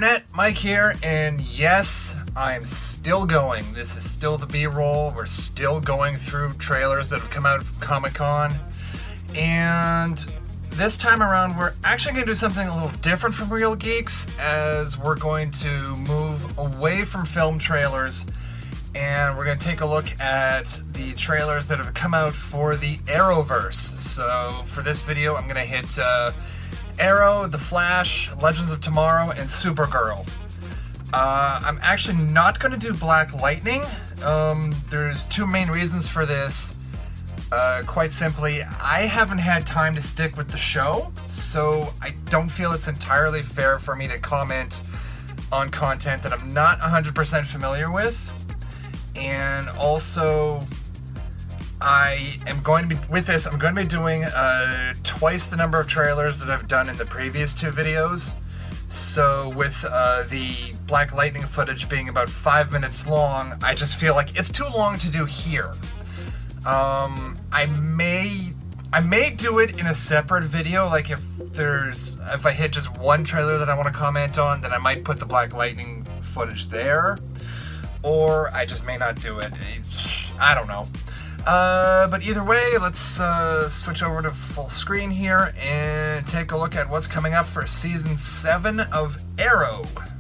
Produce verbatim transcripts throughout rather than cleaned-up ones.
Internet, Mike here, and yes, I'm still going. This is still the B-roll. We're still going through trailers that have come out of Comic-Con, and this time around, we're actually going to do something a little different from Real Geeks, as we're going to move away from film trailers, and we're going to take a look at the trailers that have come out for the Arrowverse. So, for this video, I'm going to hit uh, Arrow, The Flash, Legends of Tomorrow, and Supergirl. Uh, I'm actually not going to do Black Lightning. Um, there's two main reasons for this. Uh, quite simply, I haven't had time to stick with the show, so I don't feel it's entirely fair for me to comment on content that I'm not one hundred percent familiar with. And also, I am going to be, with this, I'm going to be doing uh, twice the number of trailers that I've done in the previous two videos. So with uh, the Black Lightning footage being about five minutes long, I just feel like it's too long to do here. Um, I may, I may do it in a separate video, like if there's, if I hit just one trailer that I want to comment on, then I might put the Black Lightning footage there. Or I just may not do it. I don't know. Uh, but either way, let's uh, switch over to full screen here and take a look at what's coming up for Season seven of Arrow.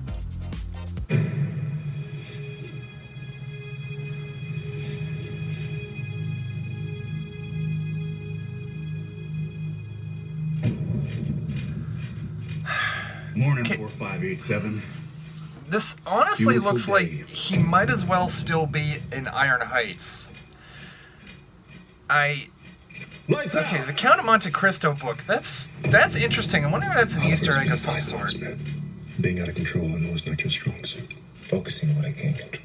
Morning, four five eight seven. This honestly Beautiful looks day. like he might as well still be in Iron Heights. I... Lights Okay, out. the Count of Monte Cristo book, that's that's interesting. I wonder if that's an Easter egg of some sort. Man. Being out of control, I know is not your strong suit. Focusing on what I can control.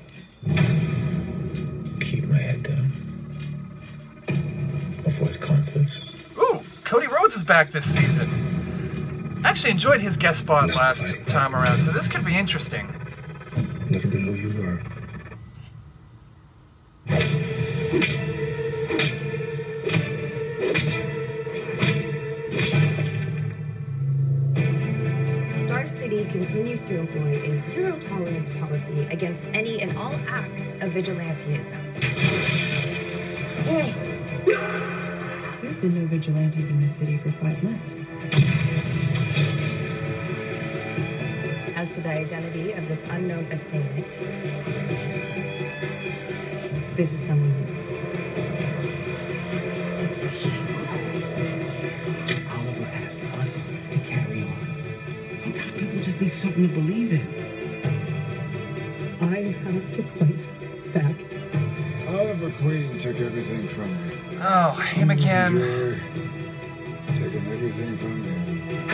Keep my head down. Avoid conflict. Ooh, Cody Rhodes is back this season. I actually enjoyed his guest spot No, last I- time around, so this could be interesting. Never been who you were. Star City continues to employ a zero-tolerance policy against any and all acts of vigilantism. There have been no vigilantes in this city for five months. As to the identity of this unknown assailant, this is someone new. Oliver asked us to carry on. Sometimes people just need something to believe in. I have to fight back. Oliver Queen took everything from me. Oh, him again. You're taking everything from me.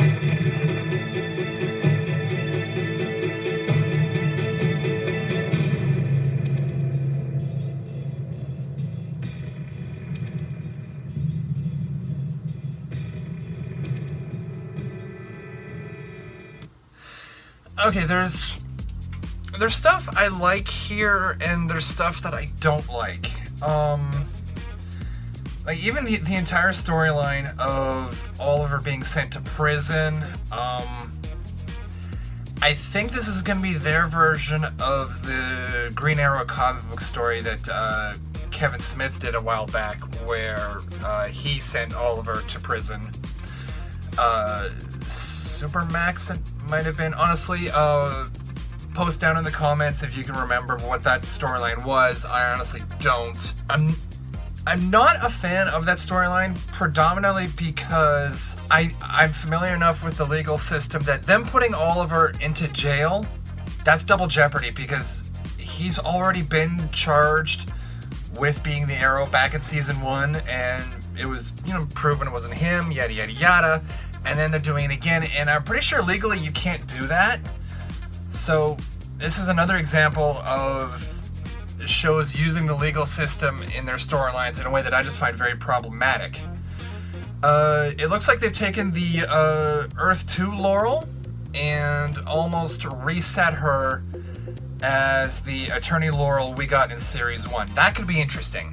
Okay, there's there's stuff I like here, and there's stuff that I don't like. Um, like even the, the entire storyline of Oliver being sent to prison. Um, I think this is going to be their version of the Green Arrow comic book story that uh, Kevin Smith did a while back, where uh, he sent Oliver to prison. Uh, Supermax, it might have been. Honestly, uh, post down in the comments if you can remember what that storyline was. I honestly don't. I'm I'm not a fan of that storyline, predominantly because I, I'm familiar enough with the legal system that them putting Oliver into jail, that's double jeopardy, because he's already been charged with being the Arrow back in season one, and it was, you know, proven it wasn't him, yada yada yada. And then they're doing it again, and I'm pretty sure legally you can't do that. So this is another example of shows using the legal system in their storylines in a way that I just find very problematic. Uh, it looks like they've taken the uh, Earth two Laurel and almost reset her as the Attorney Laurel we got in Series one. That could be interesting.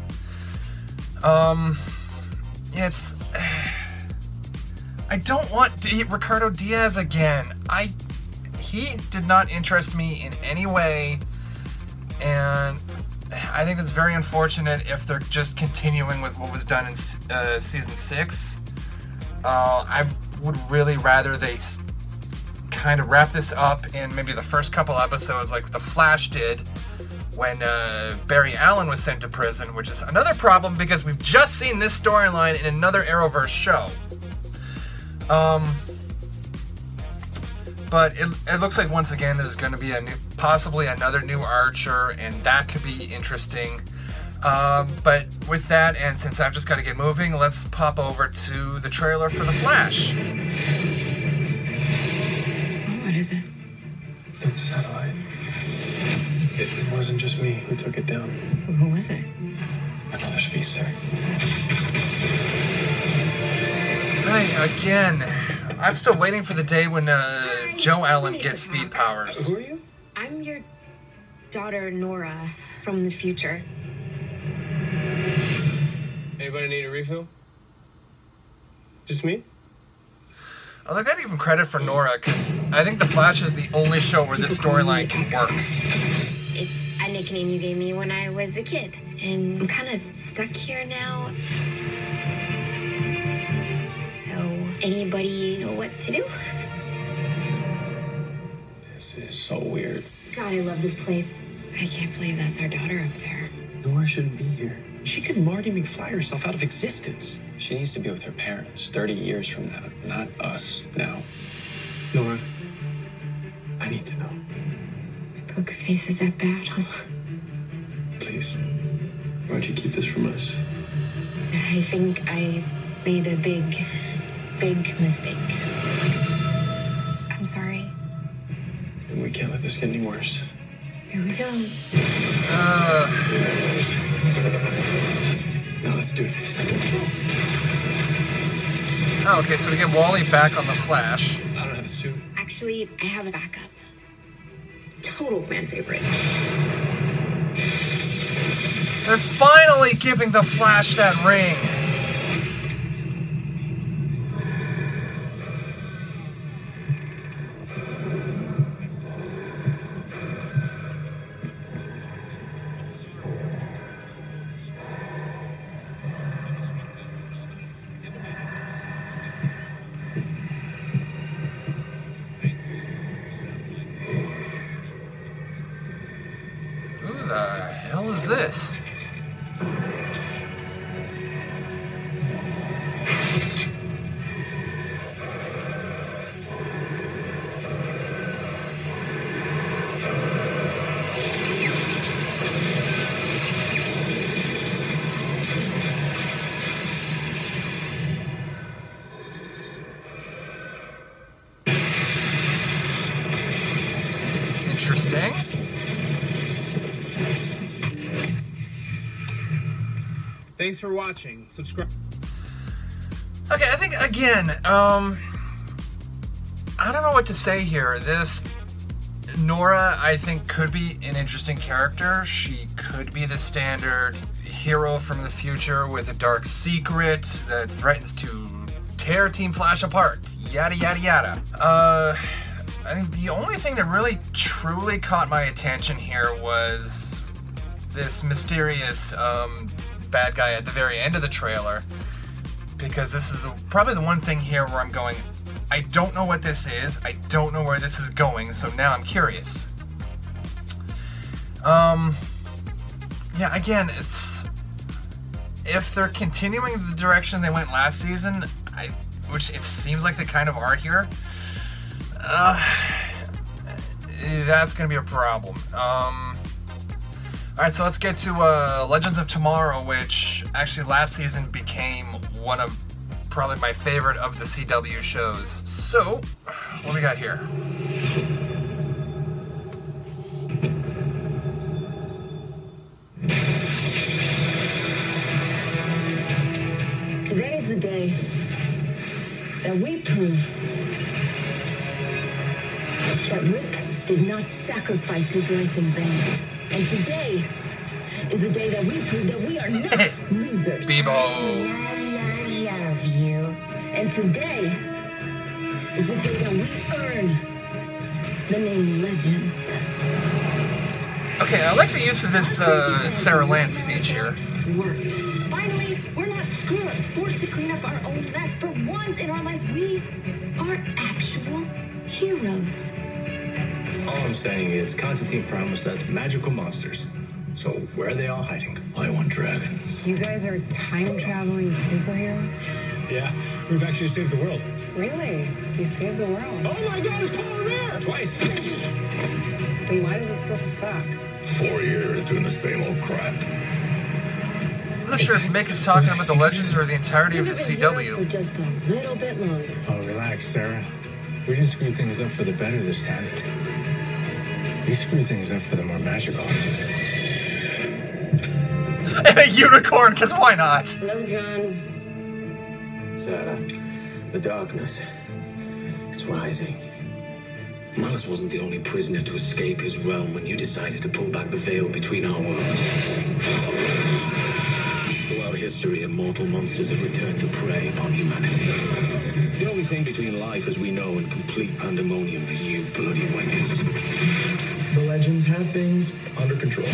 Um, it's... I don't want D- Ricardo Diaz again. I he did not interest me in any way, and I think it's very unfortunate if they're just continuing with what was done in uh, season six. Uh, I would really rather they s- kind of wrap this up in maybe the first couple episodes like The Flash did when uh, Barry Allen was sent to prison, which is another problem because we've just seen this storyline in another Arrowverse show. Um, but it, it looks like once again there's going to be a new, possibly another new Archer, and that could be interesting. Um, but with that, and since I've just got to get moving, let's pop over to the trailer for The Flash. What is it? The satellite. It, it wasn't just me who took it down. Who was it? Another speedster. Hey, again, I'm still waiting for the day when uh, Joe Allen gets speed powers. Who are you? I'm your daughter, Nora, from the future. Anybody need a refill? Just me? Oh, they got even credit for Nora, because I think The Flash is the only show where this storyline can work. It's a nickname you gave me when I was a kid, and I'm kind of stuck here now. So, anybody know what to do? This is so weird. God, I love this place. I can't believe that's our daughter up there. Nora shouldn't be here. She could Marty McFly herself out of existence. She needs to be with her parents thirty years from now, not us now. Nora, I need to know. Poker face is that bad, huh? Please. Why'd you keep this from us? I think I made a big, big mistake. I'm sorry. And we can't let this get any worse. Here we go. Uh, Now let's do this. oh, okay, so we get Wally back on The Flash. I don't have a suit. Actually, I have a backup. Total fan favorite. They're finally giving The Flash that ring. Who the hell is this? Interesting. Thanks for watching. Subscribe. Okay, I think again, um, I don't know what to say here. This Nora, I think, could be an interesting character. She could be the standard hero from the future with a dark secret that threatens to tear Team Flash apart. Yada yada yada. Uh, I think the only thing that really truly caught my attention here was this mysterious um, bad guy at the very end of the trailer, because this is the, probably the one thing here where I'm going, I don't know what this is, I don't know where this is going, so now I'm curious. Um, yeah, again, it's, if they're continuing the direction they went last season, I, which it seems like they kind of are here, uh, that's going to be a problem. Um, Alright, so let's get to uh, Legends of Tomorrow, which actually last season became one of probably my favorite of the C W shows. So, what do we got here? Today is the day that we prove that Rick did not sacrifice his life in vain. And today is the day that we prove that we are not losers. Bebo. I love you. And today is the day that we earn the name Legends. Okay, I like the use of this uh, Sarah Lance speech here. Worked. Finally, we're not screw-ups forced to clean up our own mess. For once in our lives, we are actual heroes. All I'm saying is Constantine promised us magical monsters. So where are they all hiding? I want dragons. You guys are time-traveling superheroes? Yeah, we've actually saved the world. Really? You saved the world? Oh my god, it's Paul Revere! Twice. Then why does it still suck? Four years doing the same old crap. I'm not sure if Mick is talking about the Legends or the entirety of the We've been C heroes W. for just a little bit longer. Oh, relax, Sarah. We didn't screw things up for the better this time. We screwed things up for the more magical. And a unicorn, because why not? Hello, John. Sarah, the darkness, it's rising. Malus wasn't the only prisoner to escape his realm when you decided to pull back the veil between our worlds. Throughout history, immortal monsters have returned to prey upon humanity. The only thing between life as we know and complete pandemonium is you bloody wankers. The Legends have things under control.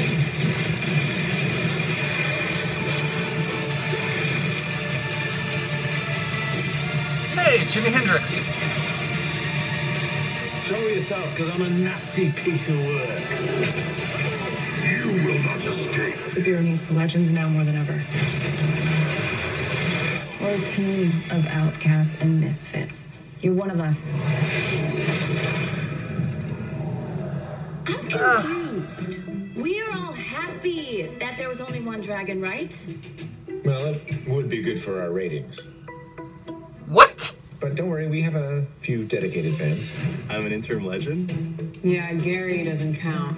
Hey, Jimi Hendrix. Show yourself, because I'm a nasty piece of work. You will not escape. The Bureau needs the Legends now more than ever. We're a team of outcasts and misfits. You're one of us. I'm confused. We are all happy that there was only one dragon, right? Well, it would be good for our ratings. What? But don't worry, we have a few dedicated fans. I'm an interim legend. Yeah, Gary doesn't count.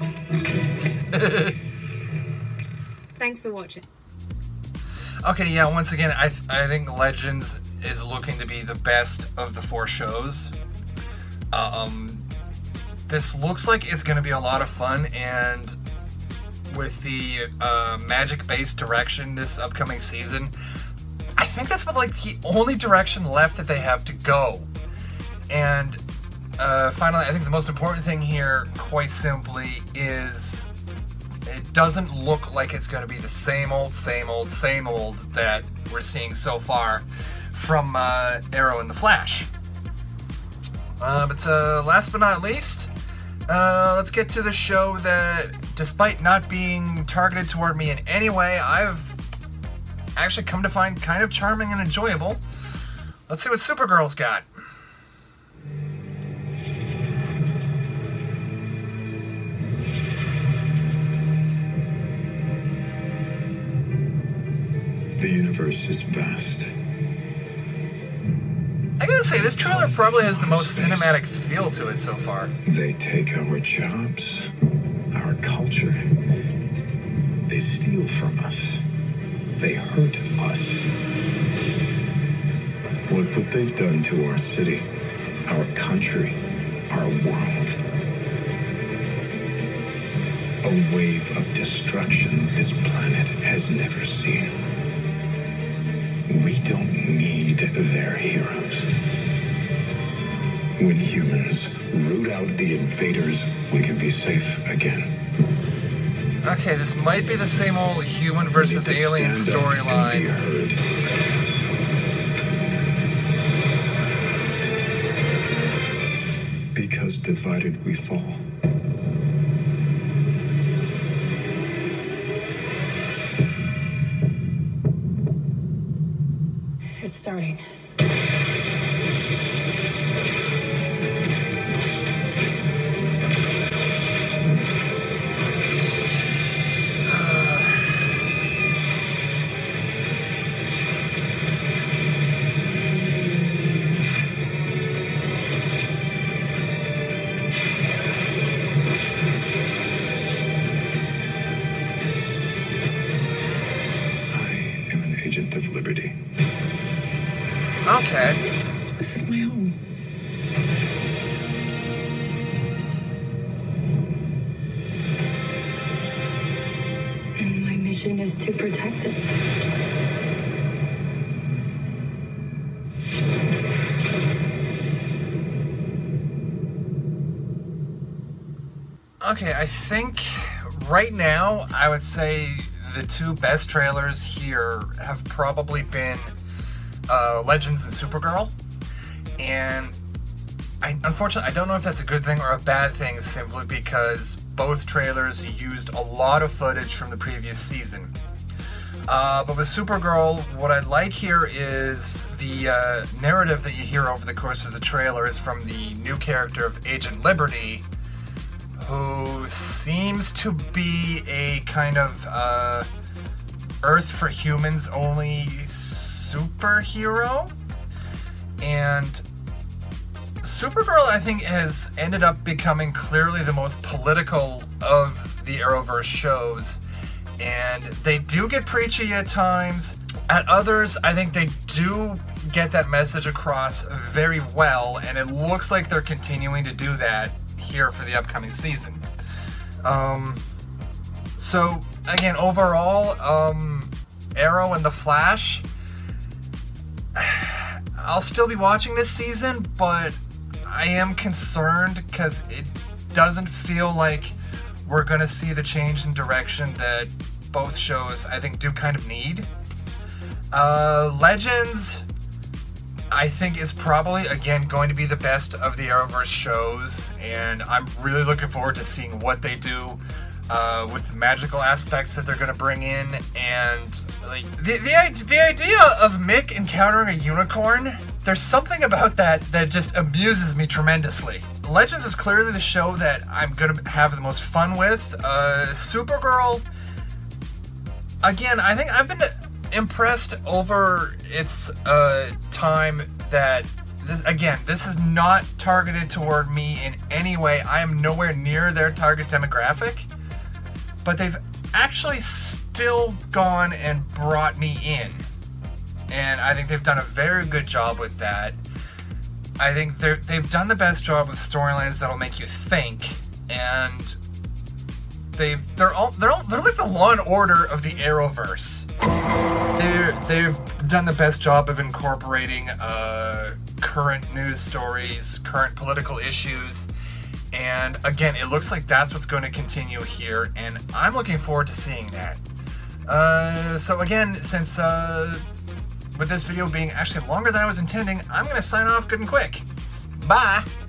Thanks for watching. Okay, yeah, once again, I, th- I think Legends is looking to be the best of the four shows. Um, this looks like it's going to be a lot of fun, and with the uh, magic-based direction this upcoming season, I think that's about, like, the only direction left that they have to go. And uh, finally, I think the most important thing here, quite simply, is it doesn't look like it's going to be the same old, same old, same old that we're seeing so far from uh, Arrow and the Flash. Uh, but uh, last but not least, uh, let's get to the show that, despite not being targeted toward me in any way, I've actually come to find kind of charming and enjoyable. Let's see what Supergirl's got. The universe is vast. I gotta say, this trailer probably has the most cinematic feel to it so far. They take our jobs, our culture. They steal from us. They hurt us. Look what they've done to our city, our country, our world. A wave of destruction this planet has never seen. We don't need their heroes. When humans root out the invaders, we can be safe again. Okay, this might be the same old human versus We need to alien stand up and be storyline. heard. Because divided we fall. It's starting. I am an agent of liberty. Okay. This is my home. And my mission is to protect it. okay, I think right now I would say the two best trailers here have probably been uh, Legends and Supergirl. And I, unfortunately, I don't know if that's a good thing or a bad thing, simply because both trailers used a lot of footage from the previous season. Uh, but with Supergirl, what I like here is the uh, narrative that you hear over the course of the trailer is from the new character of Agent Liberty, who seems to be a kind of uh, Earth for humans only superhero. And Supergirl, I think, has ended up becoming clearly the most political of the Arrowverse shows. And they do get preachy at times. At others, I think they do get that message across very well, and it looks like they're continuing to do that here for the upcoming season. Um, so, again, overall, um, Arrow and The Flash, I'll still be watching this season, but I am concerned because it doesn't feel like we're going to see the change in direction that both shows, I think, do kind of need. Uh, Legends, I think, is probably, again, going to be the best of the Arrowverse shows, and I'm really looking forward to seeing what they do uh, with the magical aspects that they're going to bring in, and like the, the, the idea of Mick encountering a unicorn, there's something about that that just amuses me tremendously. Legends is clearly the show that I'm going to have the most fun with. Uh, Supergirl, again, I think I've been impressed over its uh, time that, this again, this is not targeted toward me in any way. I am nowhere near their target demographic, but they've actually still gone and brought me in. And I think they've done a very good job with that. I think they're, they've done the best job with storylines that'll make you think, and they've they're all they're all, they're like the Law and Order of the Arrowverse. They're they've done the best job of incorporating uh, current news stories, current political issues, and again, it looks like that's what's going to continue here, and I'm looking forward to seeing that. Uh, so again, since uh, with this video being actually longer than I was intending, I'm going to sign off good and quick. Bye!